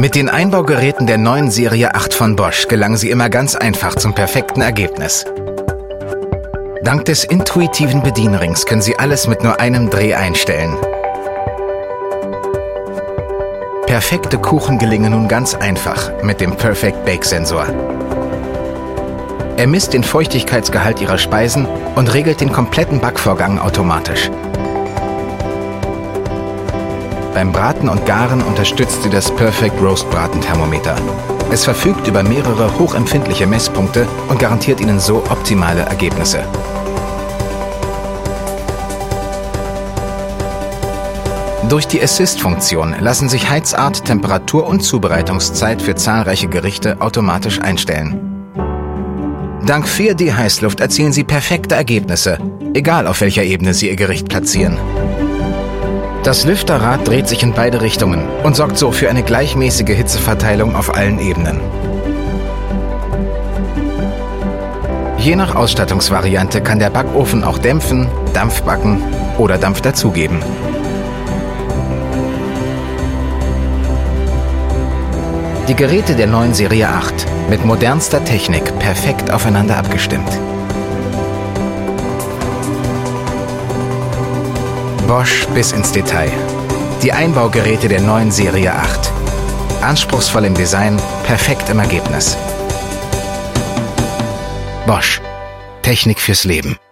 Mit den Einbaugeräten der neuen Serie 8 von Bosch gelangen Sie immer ganz einfach zum perfekten Ergebnis. Dank des intuitiven Bedienrings können Sie alles mit nur einem Dreh einstellen. Perfekte Kuchen gelingen nun ganz einfach mit dem Perfect Bake Sensor. Er misst den Feuchtigkeitsgehalt Ihrer Speisen und regelt den kompletten Backvorgang automatisch. Beim Braten und Garen unterstützt Sie das Perfect Roast Bratenthermometer. Es verfügt über mehrere hochempfindliche Messpunkte und garantiert Ihnen so optimale Ergebnisse. Durch die Assist-Funktion lassen sich Heizart, Temperatur und Zubereitungszeit für zahlreiche Gerichte automatisch einstellen. Dank 4D-Heißluft erzielen Sie perfekte Ergebnisse, egal auf welcher Ebene Sie Ihr Gericht platzieren. Das Lüfterrad dreht sich in beide Richtungen und sorgt so für eine gleichmäßige Hitzeverteilung auf allen Ebenen. Je nach Ausstattungsvariante kann der Backofen auch dämpfen, Dampf backen oder Dampf dazugeben. Die Geräte der neuen Serie 8 mit modernster Technik perfekt aufeinander abgestimmt. Bosch bis ins Detail. Die Einbaugeräte der neuen Serie 8. Anspruchsvoll im Design, perfekt im Ergebnis. Bosch. Technik fürs Leben.